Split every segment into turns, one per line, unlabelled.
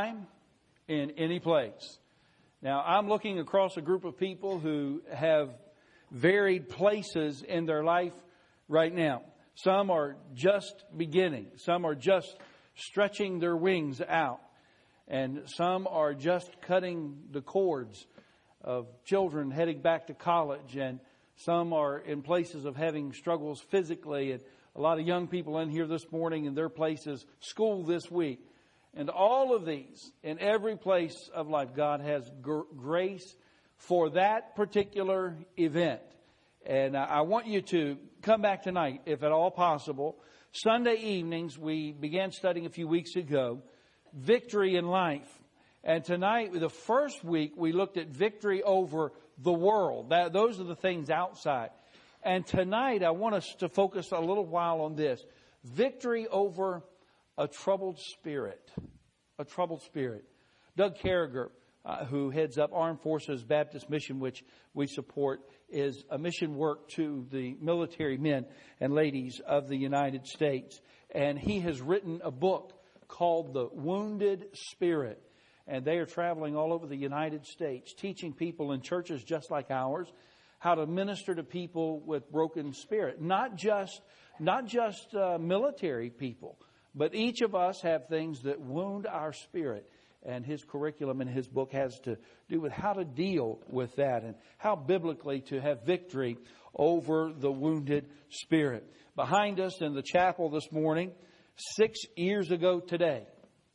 anytime, in any place. Now, I'm looking across a group of people who have varied places in their life right now. Some are just beginning. Some are just stretching their wings out. And some are just cutting the cords of children heading back to college. And some are in places of having struggles physically. And a lot of young people in here this morning in their places, school this week. And all of these, in every place of life, God has grace for that particular event. And I want you to come back tonight, if at all possible. Sunday evenings, we began studying a few weeks ago, victory in life. And tonight, the first week, we looked at victory over the world. Those are the things outside. And tonight, I want us to focus a little while on this. Victory over a troubled spirit. A troubled spirit. Doug Carragher, who heads up Armed Forces Baptist Mission, which we support, is a mission work to the military men and ladies of the United States. And he has written a book called The Wounded Spirit. And they are traveling all over the United States, teaching people in churches just like ours how to minister to people with broken spirit. Not just military people, but each of us have things that wound our spirit. And his curriculum in his book has to do with how to deal with that and how biblically to have victory over the wounded spirit. Behind us in the chapel this morning, 6 years ago today,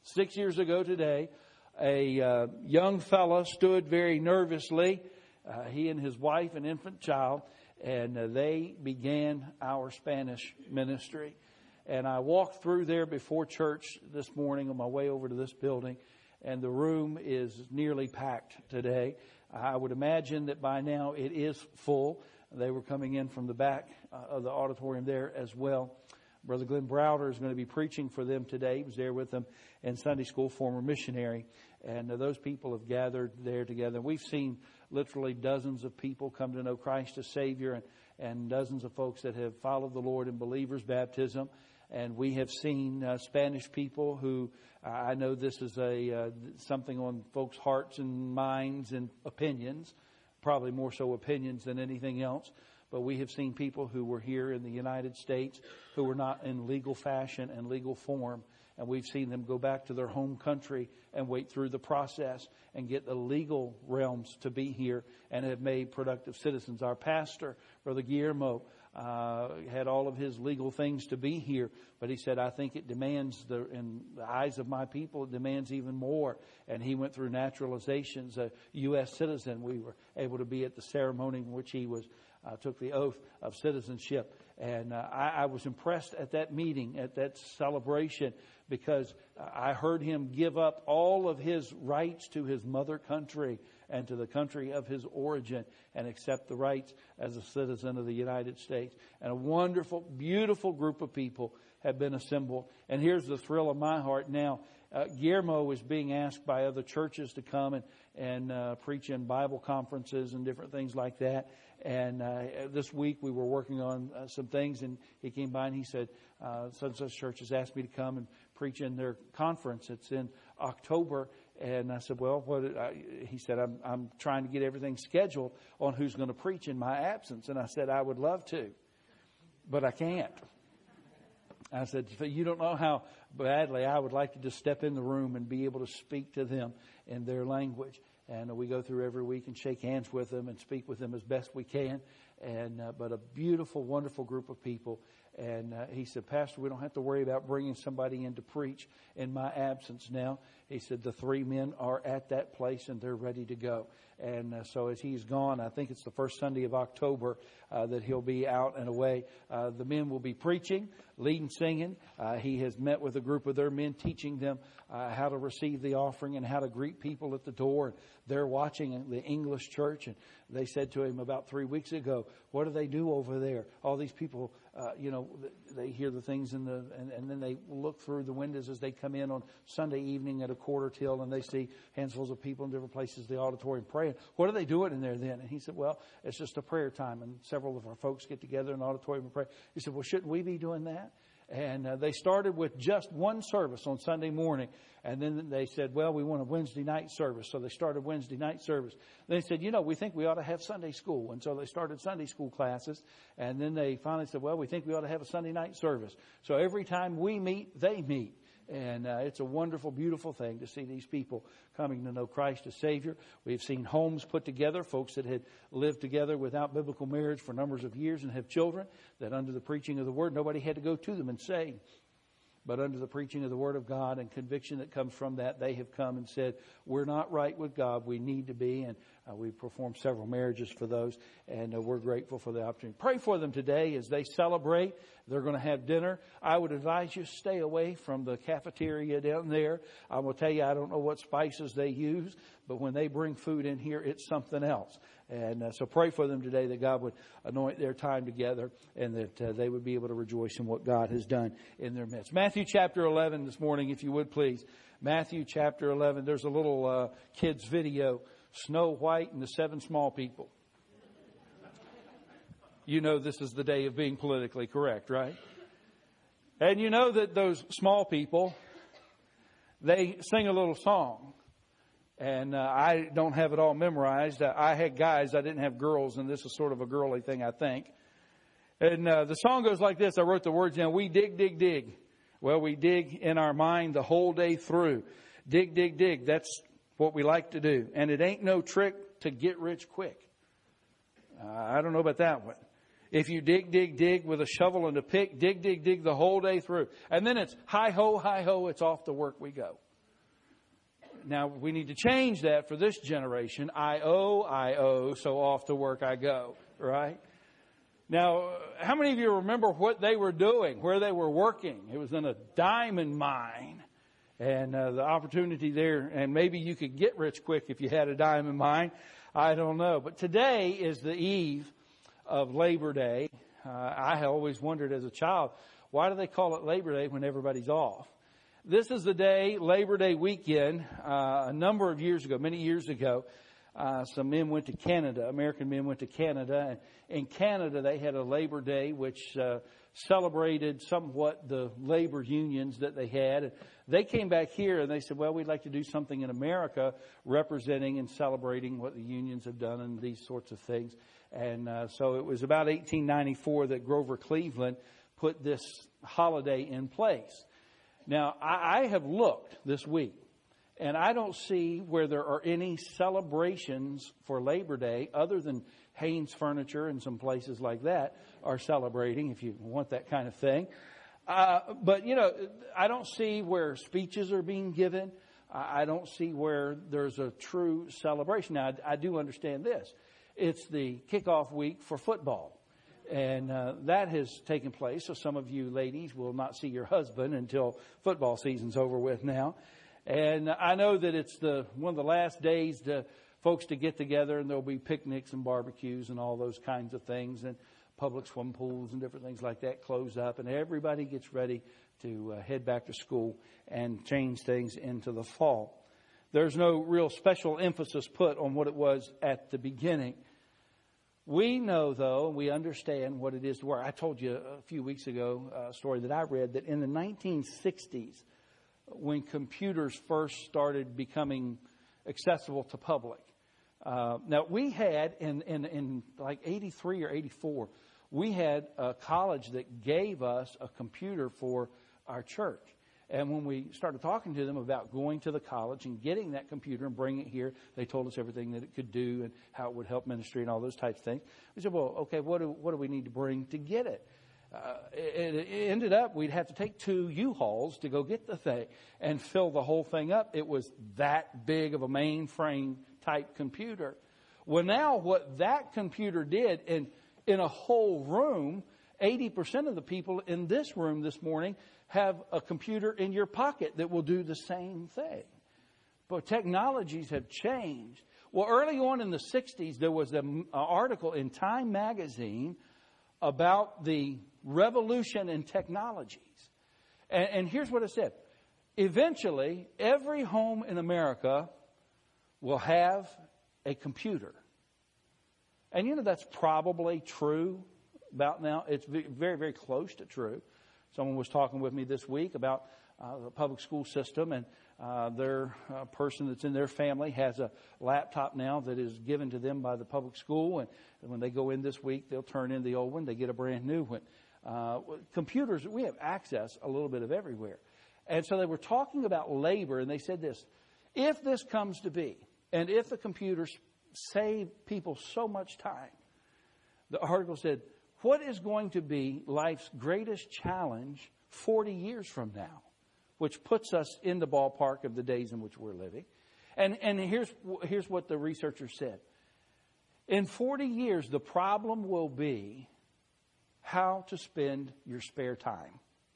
a young fella stood very nervously, he and his wife and infant child, and they began our Spanish ministry. And I walked through there before church this morning on my way over to this building, and the room is nearly packed today. I would imagine that by now it is full. They were coming in from the back of the auditorium there as well. Brother Glenn Browder is going to be preaching for them today. He was there with them in Sunday school, former missionary. And those people have gathered there together. We've seen literally dozens of people come to know Christ as Savior, and dozens of folks that have followed the Lord in believers' baptism. And we have seen Spanish people who, I know this is something on folks' hearts and minds and opinions, probably more so opinions than anything else. But we have seen people who were here in the United States who were not in legal fashion and legal form. And we've seen them go back to their home country and wait through the process and get the legal realms to be here and have made productive citizens. Our pastor, Brother Guillermo, had all of his legal things to be here, but he said, I think it demands, in the eyes of my people, it demands even more. And he went through naturalizations, a U.S. citizen. We were able to be at the ceremony in which he took the oath of citizenship. And I was impressed at that meeting, at that celebration, because I heard him give up all of his rights to his mother country and to the country of his origin and accept the rights as a citizen of the United States. And a wonderful, beautiful group of people have been assembled. And here's the thrill of my heart now. Guillermo is being asked by other churches to come and preach in Bible conferences and different things like that. And this week we were working on some things, and he came by and he said, such church has asked me to come and preach in their conference. It's in October. And I said, well, he said, I'm trying to get everything scheduled on who's going to preach in my absence. And I said, I would love to, but I can't. I said, you don't know how badly I would like to just step in the room and be able to speak to them in their language. And we go through every week and shake hands with them and speak with them as best we can. And but a beautiful, wonderful group of people. And he said, Pastor, we don't have to worry about bringing somebody in to preach in my absence now. He said, the three men are at that place and they're ready to go. And so as he's gone, I think it's the first Sunday of October that he'll be out and away. The men will be preaching, leading, singing. He has met with a group of their men, teaching them how to receive the offering and how to greet people at the door. They're watching the English church, and they said to him about 3 weeks ago, what do they do over there? All these people, they hear the things and then they look through the windows as they come in on Sunday evening at a quarter till, and they see handfuls of people in different places, the auditorium praying. What are they doing in there then? And he said, well, it's just a prayer time, and several of our folks get together in the auditorium and pray. He said, well, shouldn't we be doing that? And they started with just one service on Sunday morning. And then they said, well, we want a Wednesday night service. So they started Wednesday night service. They said, we think we ought to have Sunday school. And so they started Sunday school classes. And then they finally said, well, we think we ought to have a Sunday night service. So every time we meet, they meet. And it's a wonderful, beautiful thing to see these people coming to know Christ as Savior. We've seen homes put together, folks that had lived together without biblical marriage for numbers of years and have children, that under the preaching of the Word, nobody had to go to them and say. But under the preaching of the Word of God and conviction that comes from that, they have come and said, we're not right with God. We need to be. And we performed several marriages for those. And we're grateful for the opportunity. Pray for them today as they celebrate. They're going to have dinner. I would advise you stay away from the cafeteria down there. I will tell you, I don't know what spices they use, but when they bring food in here, it's something else. And so pray for them today that God would anoint their time together and that they would be able to rejoice in what God has done in their midst. Matthew chapter 11 this morning, if you would please. Matthew chapter 11. There's a little kids video, Snow White and the Seven Small People. You know this is the day of being politically correct, right? And you know that those small people, they sing a little song. And I don't have it all memorized. I had guys, I didn't have girls, and this is sort of a girly thing, I think. And the song goes like this. I wrote the words down. We dig, dig, dig. Well, we dig in our mind the whole day through. Dig, dig, dig. That's what we like to do. And it ain't no trick to get rich quick. I don't know about that one. If you dig, dig, dig with a shovel and a pick, dig, dig, dig the whole day through. And then it's hi-ho, it's off to work we go. Now, we need to change that for this generation. I owe, so off to work I go, right? Now, how many of you remember what they were doing, where they were working? It was in a diamond mine. And the opportunity there, and maybe you could get rich quick if you had a diamond mine. I don't know. But today is the eve of Labor Day. I always wondered as a child, why do they call it Labor Day when everybody's off? This is the day, Labor Day weekend, a number of years ago, many years ago, some men went to Canada, American men went to Canada. And in Canada, they had a Labor Day which celebrated somewhat the labor unions that they had. And they came back here and they said, well, we'd like to do something in America representing and celebrating what the unions have done and these sorts of things. And so it was about 1894 that Grover Cleveland put this holiday in place. Now, I have looked this week, and I don't see where there are any celebrations for Labor Day other than Haynes Furniture and some places like that are celebrating, if you want that kind of thing. But, I don't see where speeches are being given. I don't see where there's a true celebration. Now, I do understand this. It's the kickoff week for football. And that has taken place. So some of you ladies will not see your husband until football season's over with now. And I know that it's one of the last days to folks to get together, and there'll be picnics and barbecues and all those kinds of things, and public swim pools and different things like that close up, and everybody gets ready to head back to school and change things into the fall. There's no real special emphasis put on what it was at the beginning. We know, though, and we understand what it is to work. I told you a few weeks ago a story that I read that in the 1960s, when computers first started becoming accessible to public. Now, we had, in like 83 or 84, we had a college that gave us a computer for our church. And when we started talking to them about going to the college and getting that computer and bringing it here, they told us everything that it could do and how it would help ministry and all those types of things. We said, well, okay, what do we need to bring to get it? It ended up we'd have to take 2 U-Hauls to go get the thing and fill the whole thing up. It was that big of a mainframe type computer. Well, now what that computer did, in a whole room, 80% of the people in this room this morning have a computer in your pocket that will do the same thing. But technologies have changed. Well, early on in the 60s, there was an article in Time magazine about the revolution in technologies. And here's what it said. Eventually, every home in America will have a computer. And that's probably true about now. It's very, very close to true. Someone was talking with me this week about the public school system, and their person that's in their family has a laptop now that is given to them by the public school. And when they go in this week, they'll turn in the old one. They get a brand new one. Computers, we have access a little bit of everywhere. And so they were talking about labor, and they said this: if this comes to be, and if the computers save people so much time, the article said, what is going to be life's greatest challenge 40 years from now? Which puts us in the ballpark of the days in which we're living. And here's what the researchers said. In 40 years, the problem will be how to spend your spare time.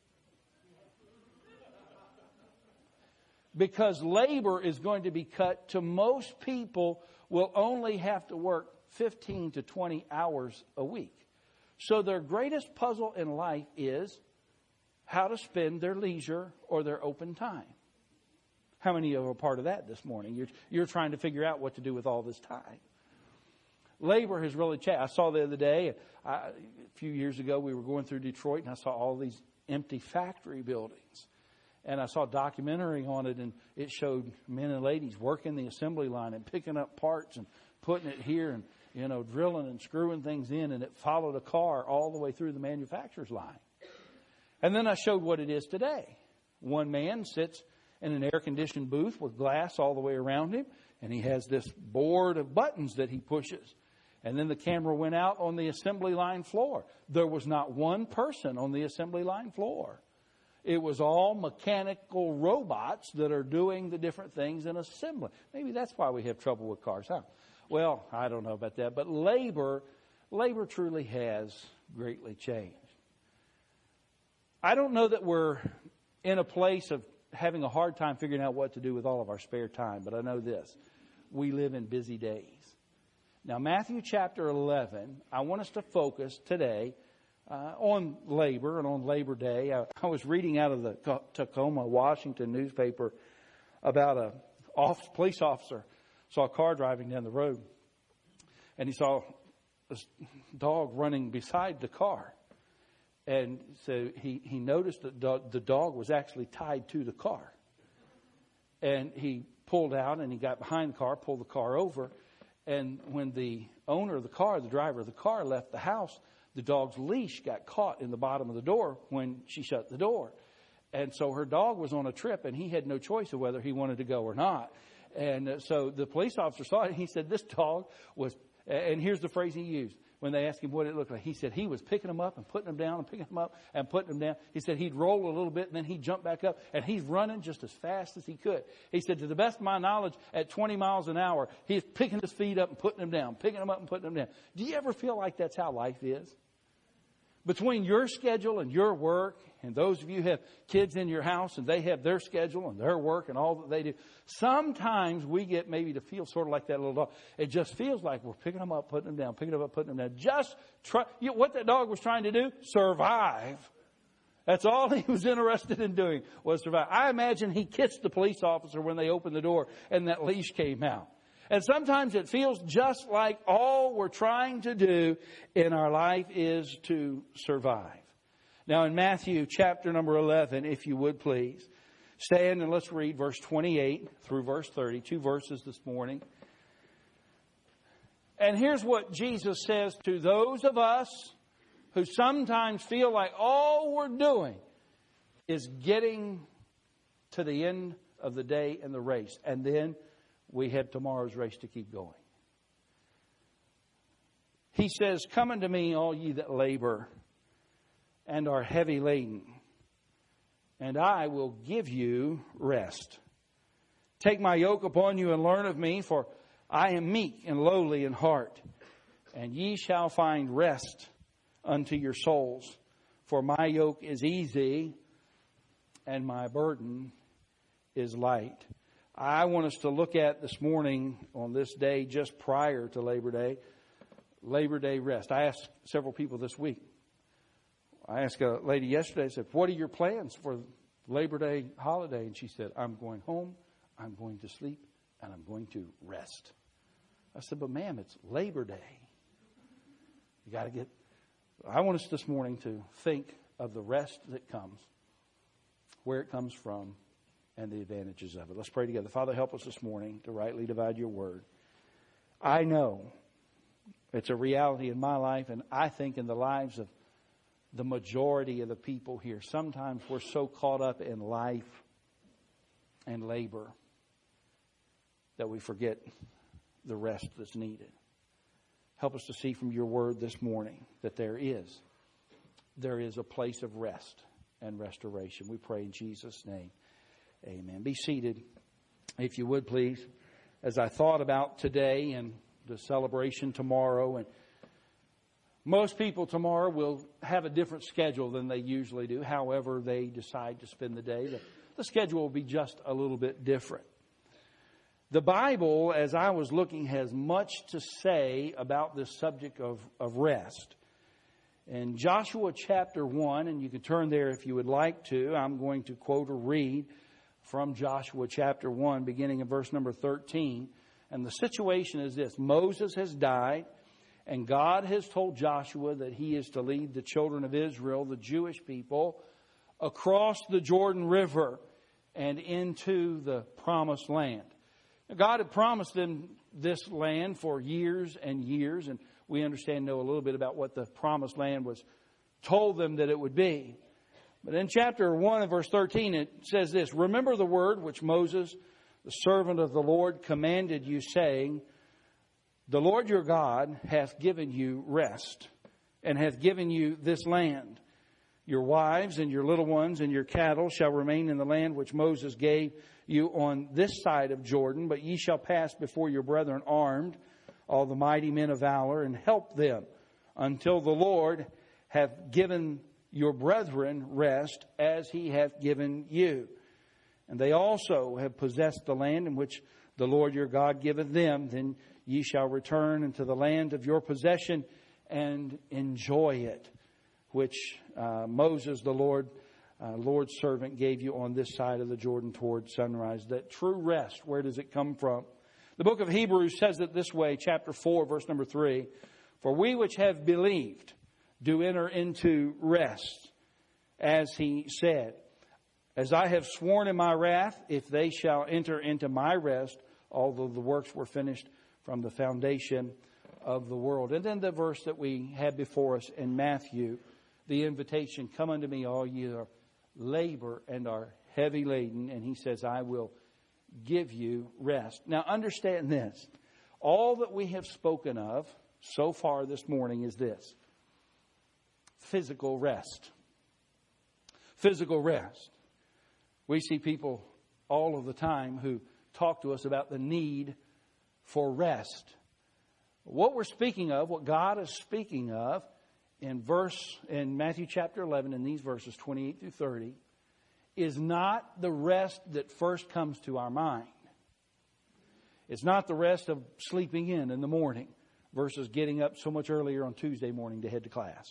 Because labor is going to be cut to most people will only have to work 15 to 20 hours a week. So their greatest puzzle in life is how to spend their leisure or their open time. How many of you are part of that this morning? You're trying to figure out what to do with all this time. Labor has really changed. I saw the other day, a few years ago, we were going through Detroit, and I saw all these empty factory buildings. And I saw a documentary on it, and it showed men and ladies working the assembly line and picking up parts and putting it here and, drilling and screwing things in. And it followed a car all the way through the manufacturer's line. And then I showed what it is today. One man sits in an air-conditioned booth with glass all the way around him, and he has this board of buttons that he pushes. And then the camera went out on the assembly line floor. There was not one person on the assembly line floor. It was all mechanical robots that are doing the different things in assembly. Maybe that's why we have trouble with cars, huh? Well, I don't know about that. But labor truly has greatly changed. I don't know that we're in a place of having a hard time figuring out what to do with all of our spare time. But I know this. We live in busy days. Now, Matthew chapter 11, I want us to focus today on labor and on Labor Day. I was reading out of the Tacoma, Washington newspaper about a police officer saw a car driving down the road, and he saw this dog running beside the car. And so he noticed that the dog was actually tied to the car. And he pulled out and he got behind the car, pulled the car over. And when the owner of the car, the driver of the car, left the house, the dog's leash got caught in the bottom of the door when she shut the door. And so her dog was on a trip, and he had no choice of whether he wanted to go or not. And so the police officer saw it, and he said, this dog was, and here's the phrase he used when they asked him what it looked like. He said he was picking them up and putting them down and picking them up and putting them down. He said he'd roll a little bit, and then he'd jump back up, and he's running just as fast as he could. He said, to the best of my knowledge, at 20 miles an hour, he's picking his feet up and putting them down, picking them up and putting them down. Do you ever feel like that's how life is? Between your schedule and your work, and those of you who have kids in your house and they have their schedule and their work and all that they do, sometimes we get maybe to feel sort of like that little dog. It just feels like we're picking them up, putting them down, picking them up, putting them down. Just try. What that dog was trying to do? Survive. That's all he was interested in doing, was survive. I imagine he kissed the police officer when they opened the door and that leash came out. And sometimes it feels just like all we're trying to do in our life is to survive. Now in Matthew chapter number 11, if you would please, stand and let's read verse 28 through verse 30, 2 verses this morning. And here's what Jesus says to those of us who sometimes feel like all we're doing is getting to the end of the day in the race. And then we have tomorrow's race to keep going. He says, come unto me, all ye that labor and are heavy laden, and I will give you rest. Take my yoke upon you and learn of me, for I am meek and lowly in heart, and ye shall find rest unto your souls. For my yoke is easy and my burden is light. I want us to look at this morning on this day just prior to Labor Day rest. I asked several people this week. I asked a lady yesterday, I said, what are your plans for Labor Day holiday? And she said, I'm going home, I'm going to sleep, and I'm going to rest. I said, but ma'am, it's Labor Day. I want us this morning to think of the rest that comes, where it comes from, and the advantages of it. Let's pray together. Father, help us this morning to rightly divide your word. I know it's a reality in my life, and I think in the lives of the majority of the people here. Sometimes we're so caught up in life and labor that we forget the rest that's needed. Help us to see from your word this morning that there is a place of rest and restoration. We pray in Jesus' name. Amen. Be seated, if you would, please. As I thought about today and the celebration tomorrow, and most people tomorrow will have a different schedule than they usually do. However they decide to spend the day, the schedule will be just a little bit different. The Bible, as I was looking, has much to say about this subject of rest. In Joshua chapter 1, and you can turn there if you would like to, I'm going to quote or read from Joshua chapter 1, beginning in verse number 13. And the situation is this: Moses has died, and God has told Joshua that he is to lead the children of Israel, the Jewish people, across the Jordan River and into the promised land. Now, God had promised them this land for years and years, and we know a little bit about what the promised land was told them that it would be. But in chapter 1 and verse 13, it says this: Remember the word which Moses, the servant of the Lord, commanded you, saying, The Lord your God hath given you rest, and hath given you this land. Your wives and your little ones and your cattle shall remain in the land which Moses gave you on this side of Jordan, but ye shall pass before your brethren armed, all the mighty men of valor, and help them until the Lord hath given your brethren rest as he hath given you. And they also have possessed the land in which the Lord your God giveth them. Then ye shall return into the land of your possession and enjoy it, which Moses, the Lord's servant, gave you on this side of the Jordan toward sunrise. That true rest, where does it come from? The book of Hebrews says it this way, chapter 4, verse number 3. For we which have believed do enter into rest, as he said, As I have sworn in my wrath, if they shall enter into my rest, although the works were finished from the foundation of the world. And then the verse that we had before us in Matthew, the invitation, Come unto me, all ye that labor and are heavy laden. And he says, I will give you rest. Now understand this. All that we have spoken of so far this morning is this: physical rest. Physical rest. We see people all of the time who talk to us about the need for rest. What we're speaking of, what God is speaking of in Matthew chapter 11, in these verses 28 through 30, is not the rest that first comes to our mind. It's not the rest of sleeping in the morning versus getting up so much earlier on Tuesday morning to head to class.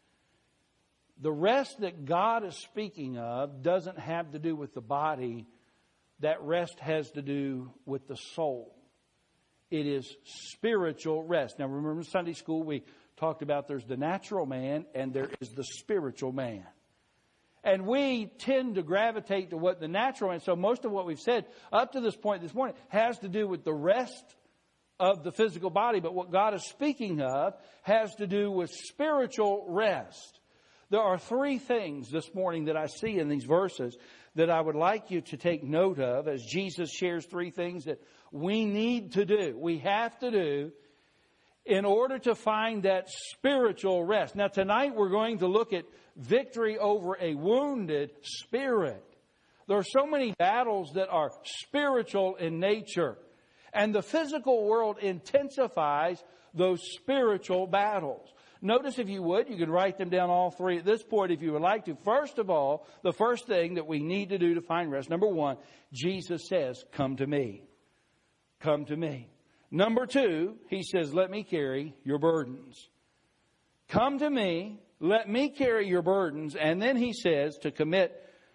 The rest that God is speaking of doesn't have to do with the body. That rest has to do with the soul. It is spiritual rest. Now remember in Sunday school we talked about there's the natural man and there is the spiritual man. And we tend to gravitate to what the natural man. So most of what we've said up to this point this morning has to do with the rest of the physical body. But what God is speaking of has to do with spiritual rest. There are three things this morning that I see in these verses that I would like you to take note of as Jesus shares three things that we need to do. We have to do in order to find that spiritual rest. Now tonight we're going to look at victory over a wounded spirit. There are so many battles that are spiritual in nature. And the physical world intensifies those spiritual battles. Notice, if you would, you could write them down all three at this point if you would like to. First of all, the first thing that we need to do to find rest. Number one, Jesus says, come to me. Come to me. Number two, he says, let me carry your burdens. Come to me, let me carry your burdens. And then he says to commit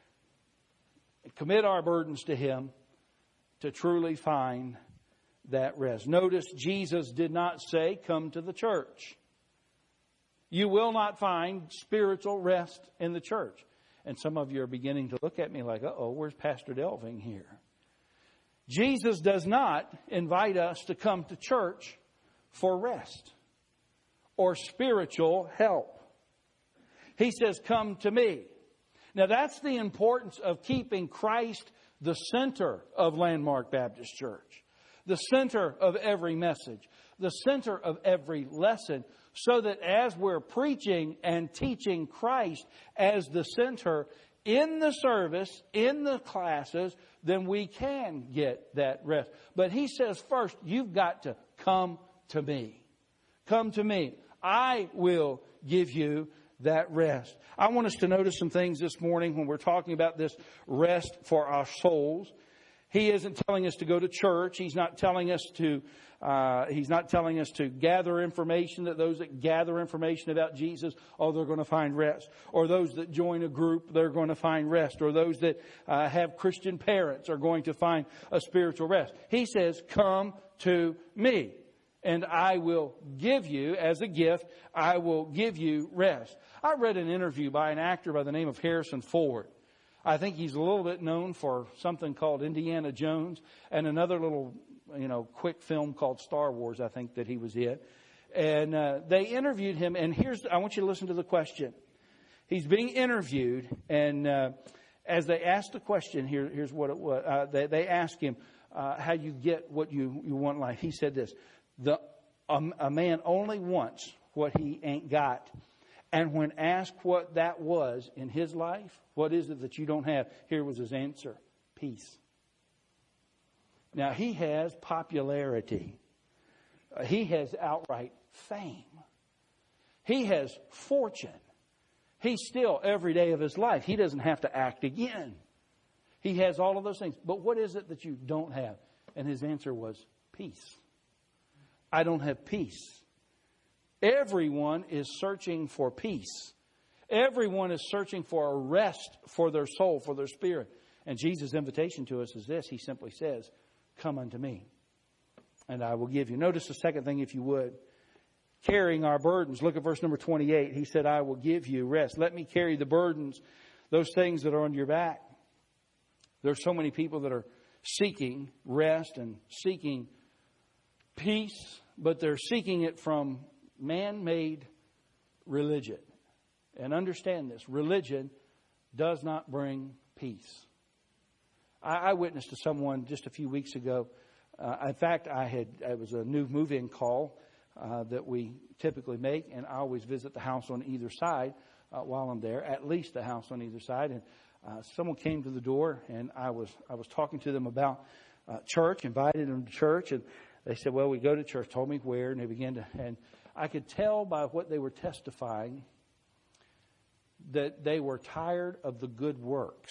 our burdens to him to truly find that rest. Notice Jesus did not say, come to the church. You will not find spiritual rest in the church. And some of you are beginning to look at me like, uh-oh, where's Pastor Delving here? Jesus does not invite us to come to church for rest or spiritual help. He says, come to me. Now that's the importance of keeping Christ the center of Landmark Baptist Church. The center of every message. The center of every lesson. So that as we're preaching and teaching Christ as the center in the service, in the classes, then we can get that rest. But he says first, you've got to come to me. Come to me. I will give you that rest. I want us to notice some things this morning when we're talking about this rest for our souls. He isn't telling us to go to church. He's not telling us to gather information, that those that gather information about Jesus, they're going to find rest. Or those that join a group, they're going to find rest. Or those that have Christian parents are going to find a spiritual rest. He says, come to me, and I will give you, as a gift, I will give you rest. I read an interview by an actor by the name of Harrison Ford. I think he's a little bit known for something called Indiana Jones and another little, quick film called Star Wars, I think, that he was in. And they interviewed him, and I want you to listen to the question. He's being interviewed, and as they asked the question, here's what it was. They asked him how you get what you want in life. He said this, a man only wants what he ain't got. And when asked what that was in his life, what is it that you don't have? Here was his answer: peace. Now, he has popularity. He has outright fame. He has fortune. He's still, every day of his life, he doesn't have to act again. He has all of those things. But what is it that you don't have? And his answer was peace. I don't have peace. Everyone is searching for peace. Everyone is searching for a rest for their soul, for their spirit. And Jesus' invitation to us is this. He simply says, come unto me, and I will give you. Notice the second thing, if you would. Carrying our burdens. Look at verse number 28. He said, I will give you rest. Let me carry the burdens, those things that are on your back. There's so many people that are seeking rest and seeking peace, but they're seeking it from man-made religion. And understand this, religion does not bring peace. I witnessed to someone just a few weeks ago. In fact, it was a new move-in call that we typically make, and I always visit the house on either side while I'm there, at least the house on either side. And someone came to the door, and I was talking to them about church, invited them to church, and they said, well, we go to church, told me where, and they began to, and I could tell by what they were testifying that they were tired of the good works.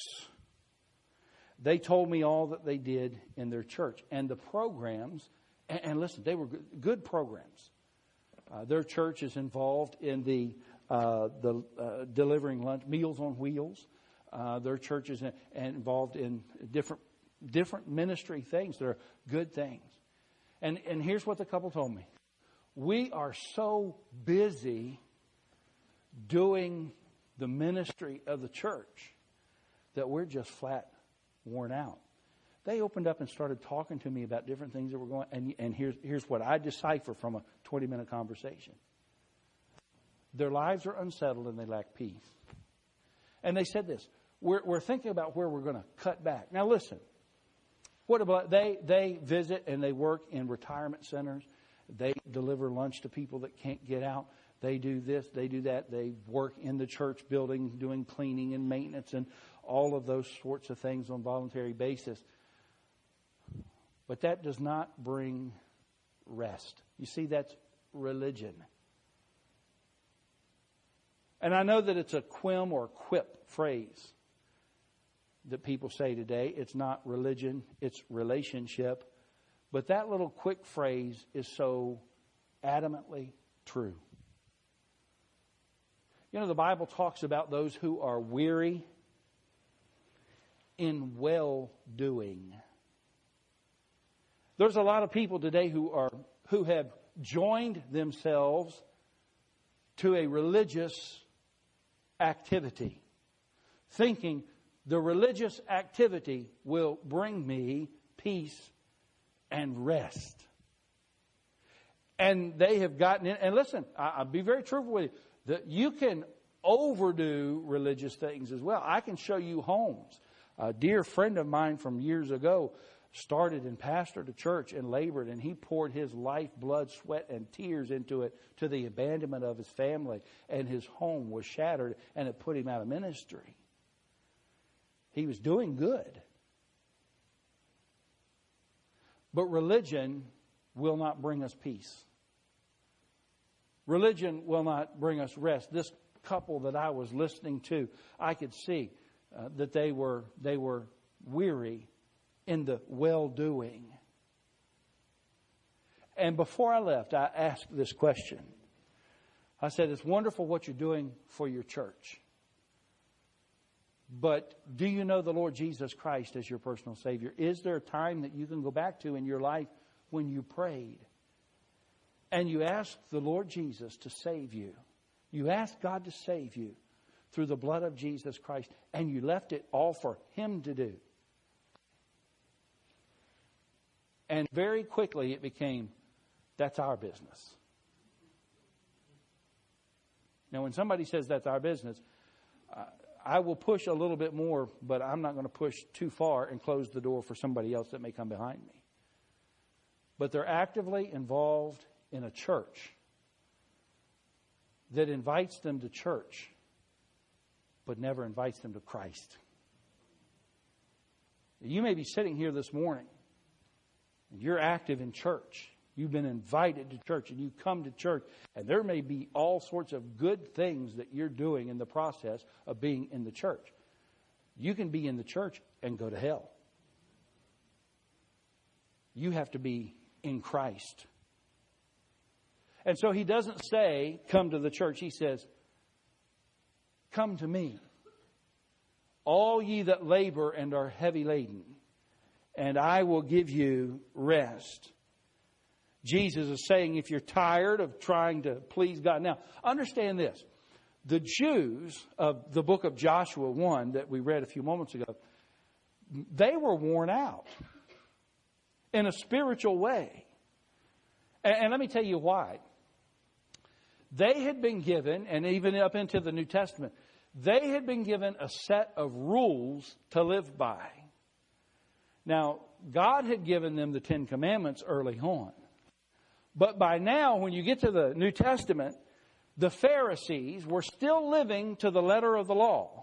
They told me all that they did in their church and the programs. And listen, they were good programs. Their church is involved in the delivering lunch, Meals on Wheels. Their church is involved in different ministry things that are good things. And here's what the couple told me. We are so busy doing the ministry of the church that we're just flat worn out. They opened up and started talking to me about different things that were going, and here's what I decipher from a 20-minute conversation. Their lives are unsettled and they lack peace. And they said this, we're thinking about where we're going to cut back. Now listen, what about they visit and they work in retirement centers. They deliver lunch to people that can't get out. They do this, they do that. They work in the church building, doing cleaning and maintenance and all of those sorts of things on a voluntary basis. But that does not bring rest. You see, that's religion. And I know that it's a quim or quip phrase that people say today. It's not religion, it's relationship. But that little quick phrase is so adamantly true. You know, the Bible talks about those who are weary in well-doing. There's a lot of people today who have joined themselves to a religious activity, thinking the religious activity will bring me peace and rest. And they have gotten in. And listen, I'll be very truthful with you. That you can overdo religious things as well. I can show you homes. A dear friend of mine from years ago started and pastored a church and labored, and he poured his life, blood, sweat, and tears into it to the abandonment of his family. And his home was shattered, and it put him out of ministry. He was doing good. But religion will not bring us peace. Religion will not bring us rest. This couple that I was listening to, I could see that they were weary in the well-doing. And before I left, I asked this question. I said, it's wonderful what you're doing for your church. But do you know the Lord Jesus Christ as your personal Savior? Is there a time that you can go back to in your life when you prayed and you asked the Lord Jesus to save you? You asked God to save you through the blood of Jesus Christ, and you left it all for Him to do. And very quickly it became, that's our business. Now, when somebody says that's our business, I will push a little bit more, but I'm not going to push too far and close the door for somebody else that may come behind me. But they're actively involved in a church that invites them to church, but never invites them to Christ. You may be sitting here this morning, and you're active in church. You've been invited to church, and you come to church, and there may be all sorts of good things that you're doing in the process of being in the church. You can be in the church and go to hell. You have to be in Christ. And so He doesn't say, come to the church. He says, come to me, all ye that labor and are heavy laden, and I will give you rest. Jesus is saying, if you're tired of trying to please God. Now, understand this. The Jews of the book of Joshua 1 that we read a few moments ago, they were worn out in a spiritual way. And let me tell you why. They had been given, and even up into the New Testament, they had been given a set of rules to live by. Now, God had given them the Ten Commandments early on. But by now, when you get to the New Testament, the Pharisees were still living to the letter of the law,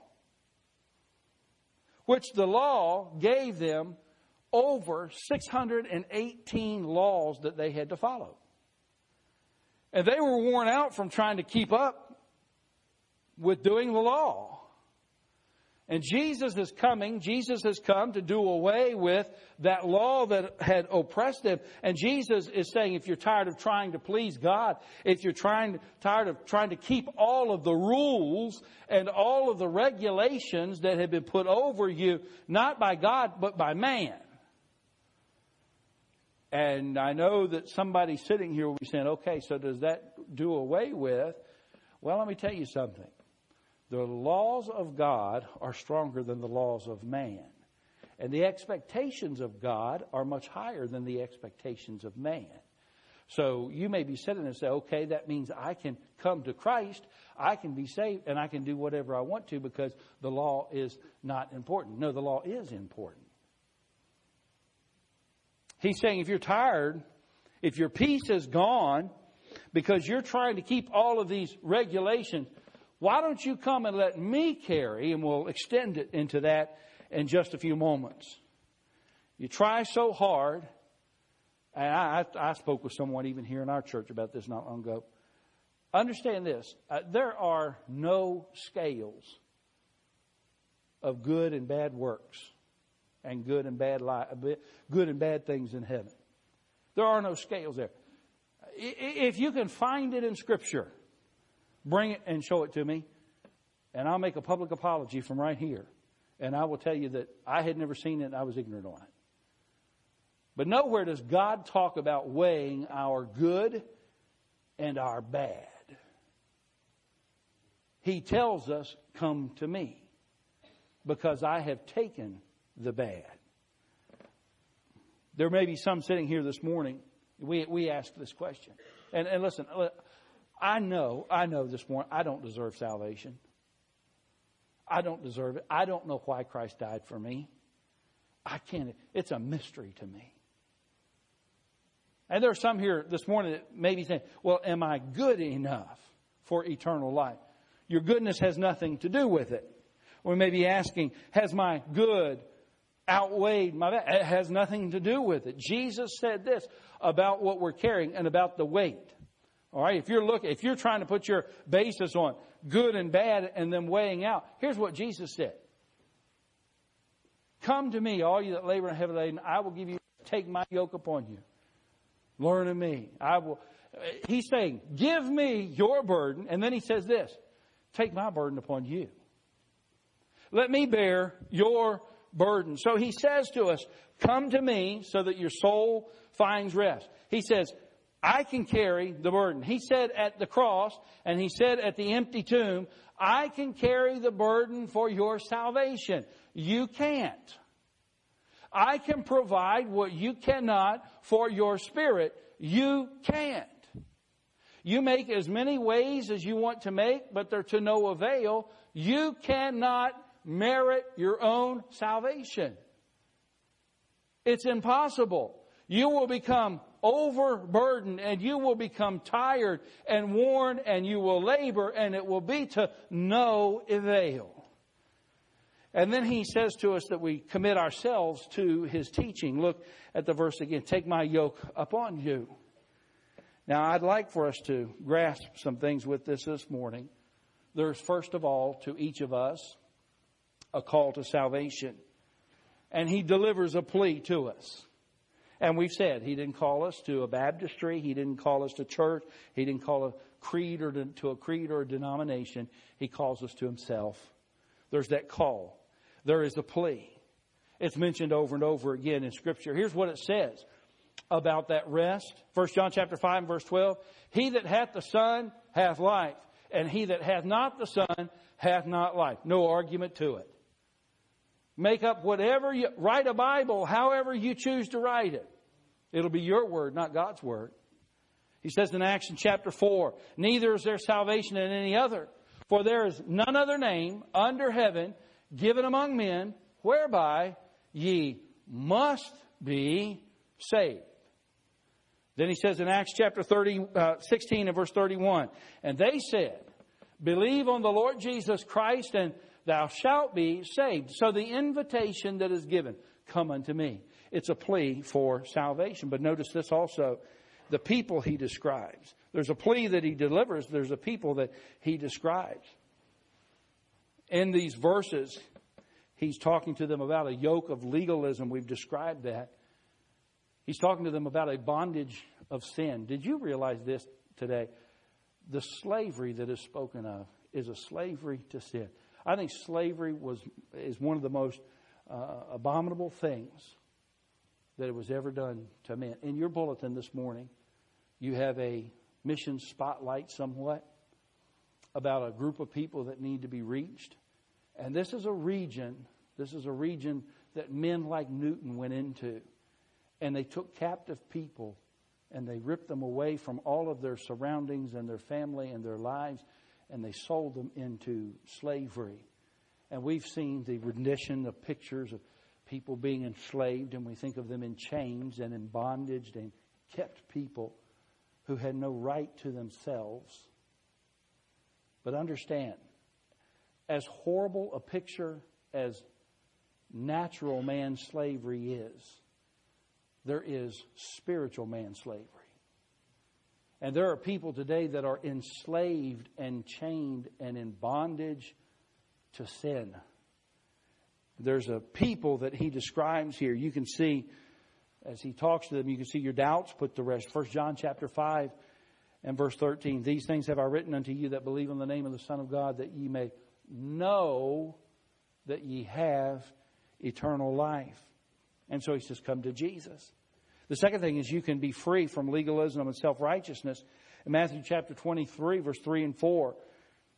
which the law gave them over 618 laws that they had to follow. And they were worn out from trying to keep up with doing the law. And Jesus is coming. Jesus has come to do away with that law that had oppressed them. And Jesus is saying, if you're tired of trying to please God, if you're tired of trying to keep all of the rules and all of the regulations that have been put over you, not by God, but by man. And I know that somebody sitting here will be saying, okay, so does that do away with? Well, let me tell you something. The laws of God are stronger than the laws of man. And the expectations of God are much higher than the expectations of man. So you may be sitting and say, okay, that means I can come to Christ, I can be saved, and I can do whatever I want to because the law is not important. No, the law is important. He's saying if you're tired, if your peace is gone because you're trying to keep all of these regulations, why don't you come and let me carry, and we'll extend it into that in just a few moments. You try so hard, and I spoke with someone even here in our church about this not long ago. Understand this, there are no scales of good and bad works and good and bad things in heaven. There are no scales there. If you can find it in Scripture, bring it and show it to me, and I'll make a public apology from right here. And I will tell you that I had never seen it and I was ignorant on it. But nowhere does God talk about weighing our good and our bad. He tells us, come to me, because I have taken the bad. There may be some sitting here this morning. We ask this question. And listen, I know this morning I don't deserve salvation. I don't deserve it. I don't know why Christ died for me. I can't. It's a mystery to me. And there are some here this morning that may be saying, well, am I good enough for eternal life? Your goodness has nothing to do with it. We may be asking, has my good outweighed my bad? It has nothing to do with it. Jesus said this about what we're carrying and about the weight. All right, if you're trying to put your basis on good and bad and then weighing out, here's what Jesus said. Come to me, all you that labor and are heavy laden, I will give you, take my yoke upon you. Learn of me. He's saying, give me your burden. And then he says this, take my burden upon you. Let me bear your burden. So he says to us, come to me so that your soul finds rest. He says, I can carry the burden. He said at the cross, and he said at the empty tomb, I can carry the burden for your salvation. You can't. I can provide what you cannot for your spirit. You can't. You make as many ways as you want to make, but they're to no avail. You cannot merit your own salvation. It's impossible. You will become overburdened and you will become tired and worn and you will labor and it will be to no avail. And then he says to us that we commit ourselves to his teaching. Look at the verse again. Take my yoke upon you. Now I'd like for us to grasp some things with this morning. There's first of all to each of us a call to salvation. And he delivers a plea to us. And we've said he didn't call us to a baptistry. He didn't call us to church. He didn't call a creed or to a creed or a denomination. He calls us to himself. There's that call. There is a plea. It's mentioned over and over again in Scripture. Here's what it says about that rest. 1 John chapter 5 and verse 12. He that hath the Son hath life, and he that hath not the Son hath not life. No argument to it. Make up whatever you write a Bible, however you choose to write it. It'll be your word, not God's word. He says in Acts chapter 4, neither is there salvation in any other, for there is none other name under heaven given among men whereby ye must be saved. Then he says in Acts chapter 16 and verse 31, and they said, believe on the Lord Jesus Christ and thou shalt be saved. So the invitation that is given, come unto me. It's a plea for salvation. But notice this also, the people he describes. There's a plea that he delivers. There's a people that he describes. In these verses, he's talking to them about a yoke of legalism. We've described that. He's talking to them about a bondage of sin. Did you realize this today? The slavery that is spoken of is a slavery to sin. I think slavery is one of the most abominable things that it was ever done to men. In your bulletin this morning, you have a mission spotlight somewhat about a group of people that need to be reached. And this is a region that men like Newton went into. And they took captive people and they ripped them away from all of their surroundings and their family and their lives. And they sold them into slavery. And we've seen the rendition of pictures of people being enslaved. And we think of them in chains and in bondage and kept people who had no right to themselves. But understand, as horrible a picture as natural man slavery is, there is spiritual man slavery. And there are people today that are enslaved and chained and in bondage to sin. There's a people that he describes here. You can see, as he talks to them, you can see your doubts put to rest. 1 John chapter 5 and verse 13. These things have I written unto you that believe in the name of the Son of God, that ye may know that ye have eternal life. And so he says, come to Jesus. The second thing is you can be free from legalism and self-righteousness. In Matthew chapter 23, verse 3 and 4,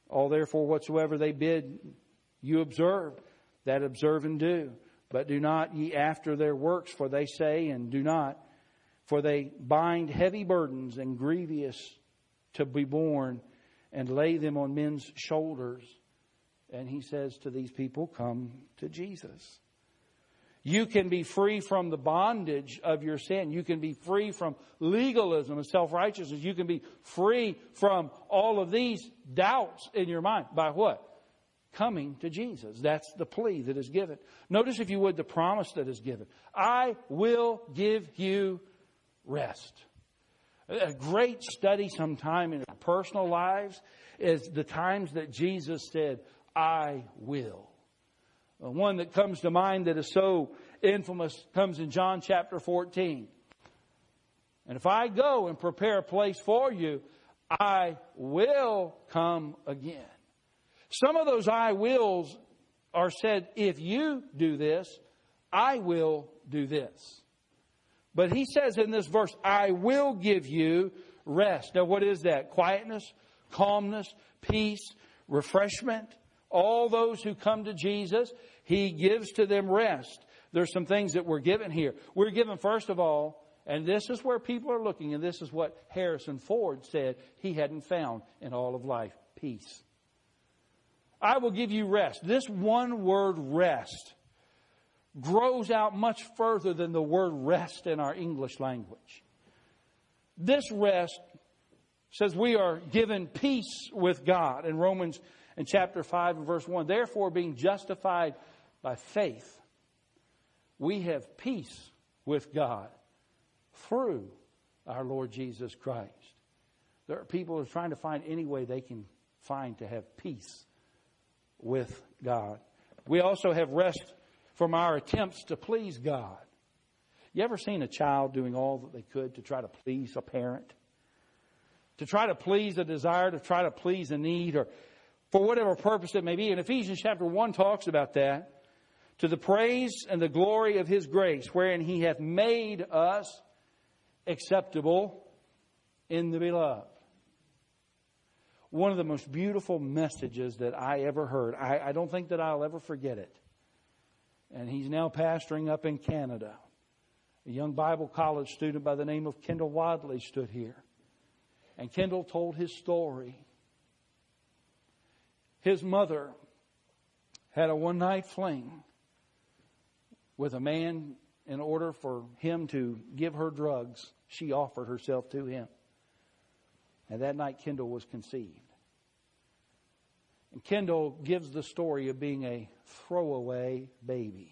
All therefore whatsoever they bid you observe, that observe and do. But do not ye after their works, for they say, and do not. For they bind heavy burdens and grievous to be borne, and lay them on men's shoulders. And he says to these people, come to Jesus. You can be free from the bondage of your sin. You can be free from legalism and self-righteousness. You can be free from all of these doubts in your mind. By what? Coming to Jesus. That's the plea that is given. Notice, if you would, the promise that is given. I will give you rest. A great study sometime in our personal lives is the times that Jesus said, I will. One that comes to mind that is so infamous comes in John chapter 14. And if I go and prepare a place for you, I will come again. Some of those I wills are said, if you do this, I will do this. But he says in this verse, I will give you rest. Now what is that? Quietness, calmness, peace, refreshment. All those who come to Jesus, He gives to them rest. There's some things that we're given here. We're given, first of all, and this is where people are looking, and this is what Harrison Ford said he hadn't found in all of life: peace. I will give you rest. This one word, rest, grows out much further than the word rest in our English language. This rest says we are given peace with God. In Romans in chapter 5 and verse 1, therefore being justified by faith, we have peace with God through our Lord Jesus Christ. There are people who are trying to find any way they can find to have peace with God. We also have rest from our attempts to please God. You ever seen a child doing all that they could to try to please a parent? To try to please a desire, to try to please a need, or for whatever purpose it may be. And Ephesians chapter 1 talks about that. To the praise and the glory of His grace, wherein He hath made us acceptable in the beloved. One of the most beautiful messages that I ever heard. I don't think that I'll ever forget it. And he's now pastoring up in Canada. A young Bible college student by the name of Kendall Wadley stood here. And Kendall told his story. His mother had a one-night fling with a man. In order for him to give her drugs, she offered herself to him. And that night Kendall was conceived. And Kendall gives the story of being a throwaway baby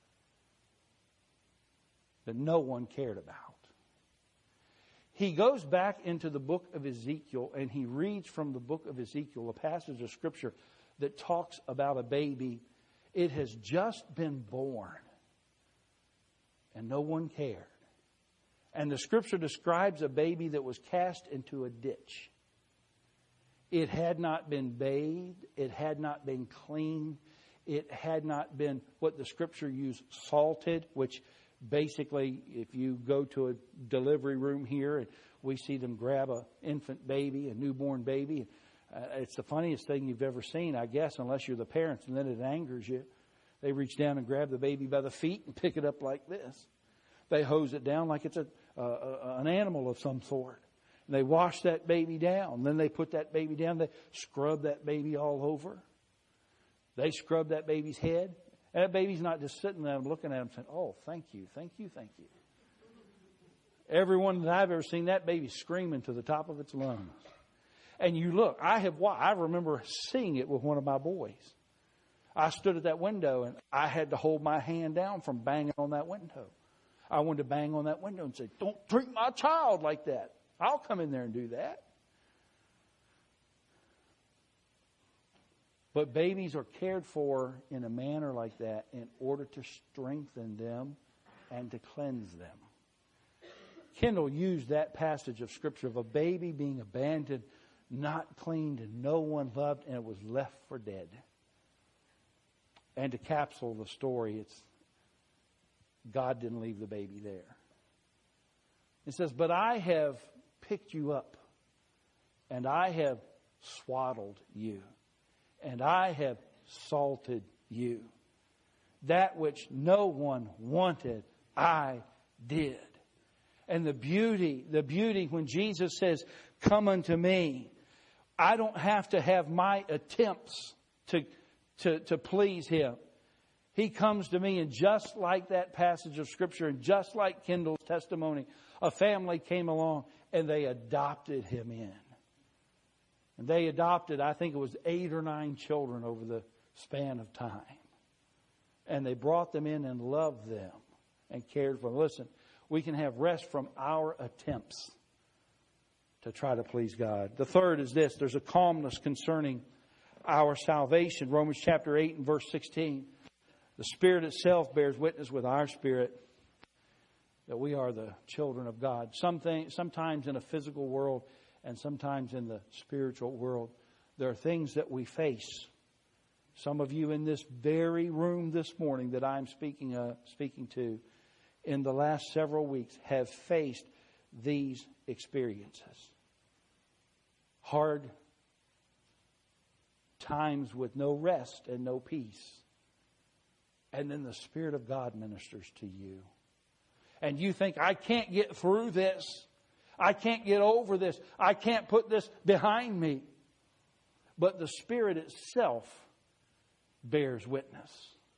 that no one cared about. He goes back into the book of Ezekiel and he reads from the book of Ezekiel a passage of Scripture that talks about a baby. It has just been born and no one cared. And the Scripture describes a baby that was cast into a ditch. It had not been bathed. It had not been cleaned. It had not been what the Scripture used, salted, which basically, if you go to a delivery room here and we see them grab an infant baby, a newborn baby, it's the funniest thing you've ever seen, I guess, unless you're the parents, and then it angers you. They reach down and grab the baby by the feet and pick it up like this. They hose it down like it's an animal of some sort. And they wash that baby down. Then they put that baby down. They scrub that baby all over. They scrub that baby's head. And that baby's not just sitting there looking at him saying, oh, thank you, thank you, thank you. Everyone that I've ever seen, that baby screaming to the top of its lungs. And you look, I remember seeing it with one of my boys. I stood at that window and I had to hold my hand down from banging on that window. I wanted to bang on that window and say, don't treat my child like that. I'll come in there and do that. But babies are cared for in a manner like that in order to strengthen them and to cleanse them. Kendall used that passage of Scripture of a baby being abandoned, not cleaned, and no one loved, and it was left for dead. And to capsule the story, it's God didn't leave the baby there. It says, but I have picked you up, and I have swaddled you. and I have salted you. That which no one wanted, I did. And the beauty when Jesus says, come unto me, I don't have to have my attempts to please Him. He comes to me, and just like that passage of Scripture, and just like Kendall's testimony, a family came along and they adopted him in. And they adopted, I think it was 8 or 9 children over the span of time. And they brought them in and loved them and cared for them. Listen, we can have rest from our attempts to try to please God. The third is this. There's a calmness concerning our salvation. Romans chapter 8 and verse 16. The Spirit itself bears witness with our spirit that we are the children of God. Sometimes in a physical world and sometimes in the spiritual world, there are things that we face. Some of you in this very room this morning that I'm speaking to in the last several weeks have faced these experiences. Hard times with no rest and no peace. And then the Spirit of God ministers to you. And you think, I can't get through this. I can't get over this. I can't put this behind me. But the Spirit itself bears witness.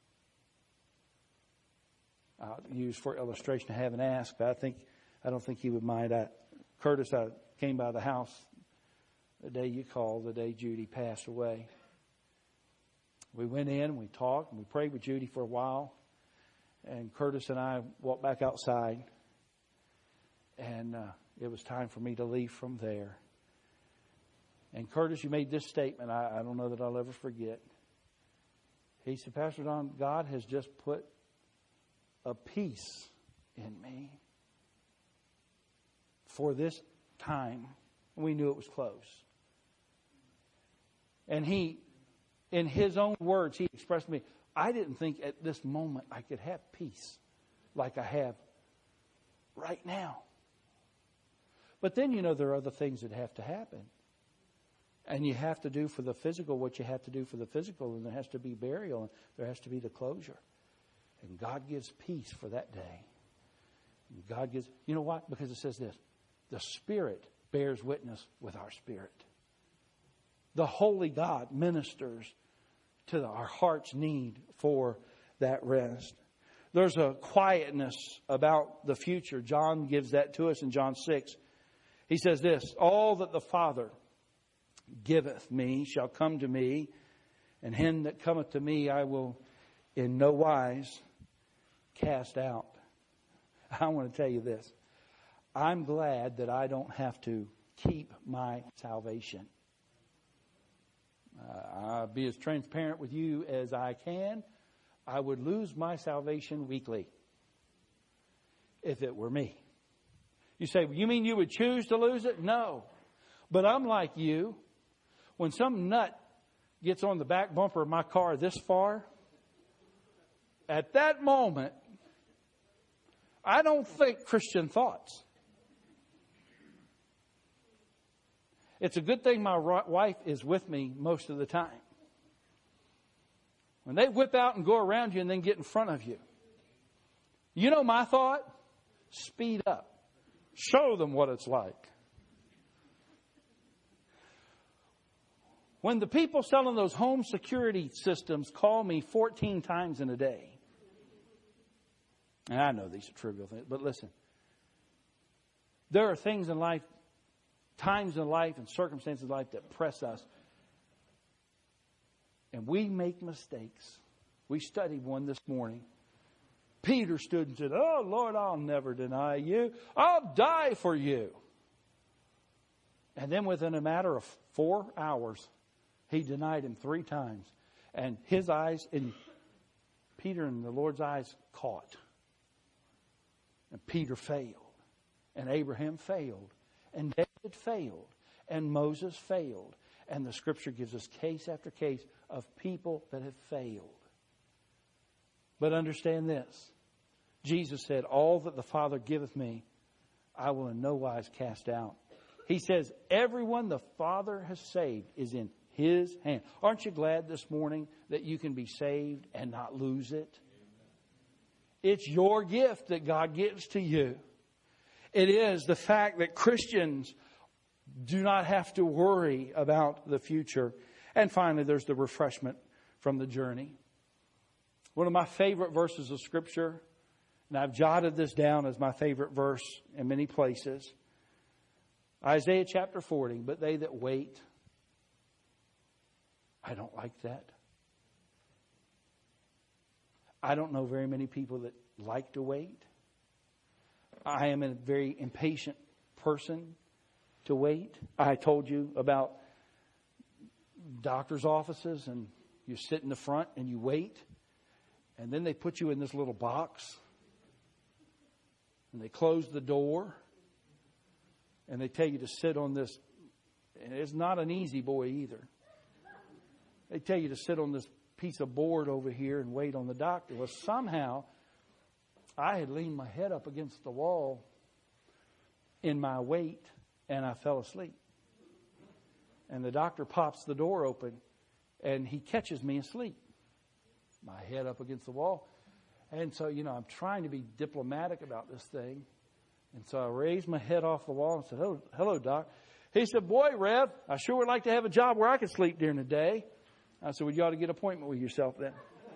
I'll use for illustration. I haven't asked. I don't think he would mind. Curtis, I came by the house the day you called, the day Judy passed away. We went in, we talked, and we prayed with Judy for a while. And Curtis and I walked back outside. And it was time for me to leave from there. And Curtis, you made this statement I don't know that I'll ever forget. He said, Pastor Don, God has just put a peace in me for this time. We knew it was close. And he, in his own words, he expressed to me, I didn't think at this moment I could have peace like I have right now. But then, there are other things that have to happen. And you have to do for the physical what you have to do for the physical. And there has to be burial. And there has to be the closure. And God gives peace for that day. And God gives, you know what? Because it says this. The Spirit bears witness with our spirit. The Holy God ministers to our heart's need for that rest. There's a quietness about the future. John gives that to us in John 6. He says this, all that the Father giveth me shall come to me, and him that cometh to me I will in no wise cast out. I want to tell you this. I'm glad that I don't have to keep my salvation. I'll be as transparent with you as I can. I would lose my salvation weekly if it were me. You say, you mean you would choose to lose it? No. But I'm like you. When some nut gets on the back bumper of my car this far, at that moment, I don't think Christian thoughts. It's a good thing my wife is with me most of the time. When they whip out and go around you and then get in front of you, you know my thought? Speed up. Show them what it's like. When the people selling those home security systems call me 14 times in a day, and I know these are trivial things, but listen, there are things in life, times in life and circumstances in life that press us. And we make mistakes. We studied one this morning. Peter stood and said, oh, Lord, I'll never deny you. I'll die for you. And then within a matter of 4 hours, he denied him 3 times. And his eyes, in Peter and the Lord's eyes, caught. And Peter failed. And Abraham failed. And David failed. And Moses failed. And the Scripture gives us case after case of people that have failed. But understand this. Jesus said, all that the Father giveth me, I will in no wise cast out. He says, everyone the Father has saved is in His hand. Aren't you glad this morning that you can be saved and not lose it? It's your gift that God gives to you. It is the fact that Christians do not have to worry about the future. And finally, there's the refreshment from the journey. One of my favorite verses of Scripture, and I've jotted this down as my favorite verse in many places. Isaiah chapter 40, but they that wait. I don't like that. I don't know very many people that like to wait. I am a very impatient person to wait. I told you about doctor's offices, and you sit in the front and you wait. And then they put you in this little box. And they close the door. And they tell you to sit on this. And it's not an easy boy either. They tell you to sit on this piece of board over here and wait on the doctor. Well, somehow I had leaned my head up against the wall in my wait, and I fell asleep. And the doctor pops the door open, and he catches me asleep. My head up against the wall. And so, I'm trying to be diplomatic about this thing. And so I raised my head off the wall and said, "Oh, hello, Doc." He said, "Boy, Rev, I sure would like to have a job where I could sleep during the day." I said, "Well, you ought to get an appointment with yourself then."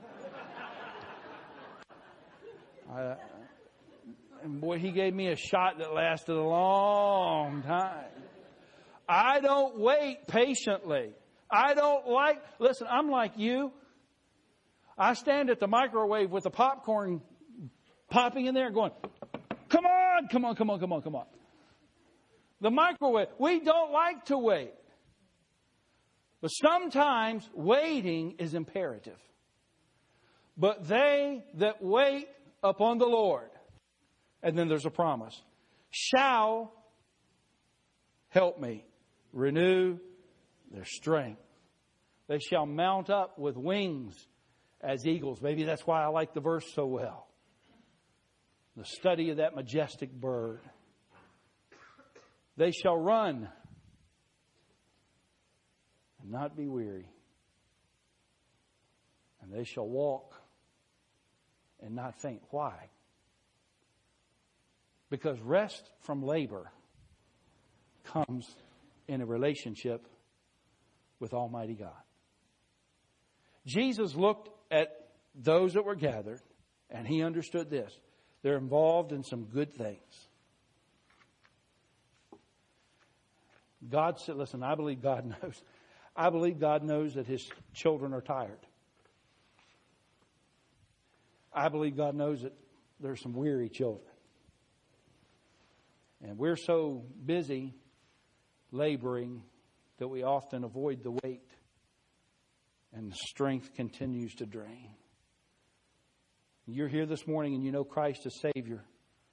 And boy, he gave me a shot that lasted a long time. I don't wait patiently. Listen, I'm like you. I stand at the microwave with the popcorn popping in there going, come on. The microwave, we don't like to wait. But sometimes waiting is imperative. But they that wait upon the Lord, and then there's a promise, shall help me, renew their strength. They shall mount up with wings as eagles. Maybe that's why I like the verse so well. The study of that majestic bird. They shall run and not be weary. And they shall walk and not faint. Why? Because rest from labor comes in a relationship with Almighty God. Jesus looked at those that were gathered, and He understood this. They're involved in some good things. God said, listen, I believe God knows. I believe God knows that His children are tired. I believe God knows that there's some weary children. And we're so busy laboring that we often avoid the wait. And the strength continues to drain. You're here this morning and you know Christ as Savior.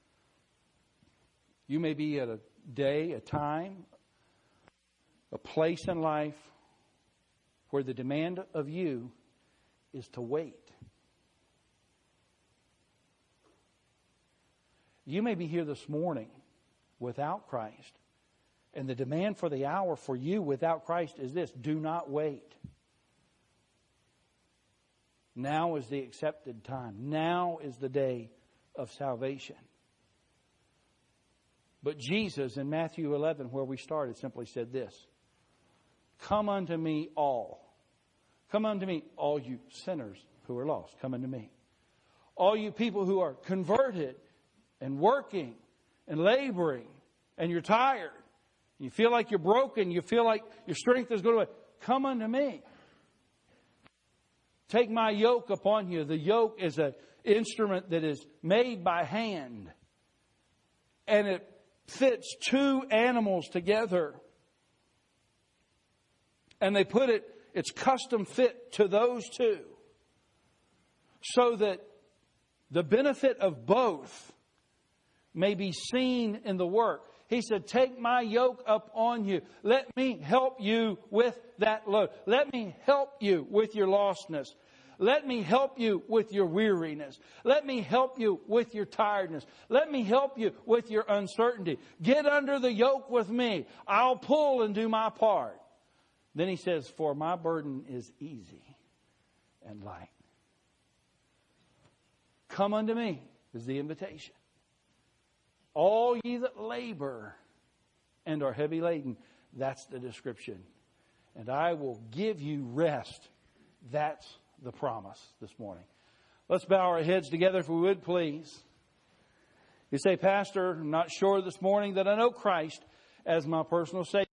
You may be at a day, a time, a place in life where the demand of you is to wait. You may be here this morning without Christ. And the demand for the hour for you without Christ is this: do not wait. Now is the accepted time. Now is the day of salvation. But Jesus in Matthew 11, where we started, simply said this: come unto me all. Come unto me, all you sinners who are lost. Come unto me. All you people who are converted and working and laboring and you're tired. You feel like you're broken. You feel like your strength is going away. Come unto me. Take my yoke upon you. The yoke is an instrument that is made by hand. And it fits two animals together. And they put it's custom fit to those two. So that the benefit of both may be seen in the work. He said, take my yoke up on you. Let me help you with that load. Let me help you with your lostness. Let me help you with your weariness. Let me help you with your tiredness. Let me help you with your uncertainty. Get under the yoke with me. I'll pull and do my part. Then he says, for my burden is easy and light. Come unto me is the invitation. All ye that labor and are heavy laden. That's the description. And I will give you rest. That's the promise this morning. Let's bow our heads together if we would, please. You say, Pastor, I'm not sure this morning that I know Christ as my personal Savior.